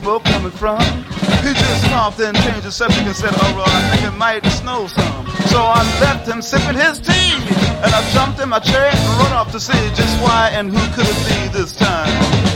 smoke coming from? He just coughed and changed the subject and said, oh, I think it might snow some. So I left him sipping his tea, and I jumped in my chair and run off to see just why and who could it be this time.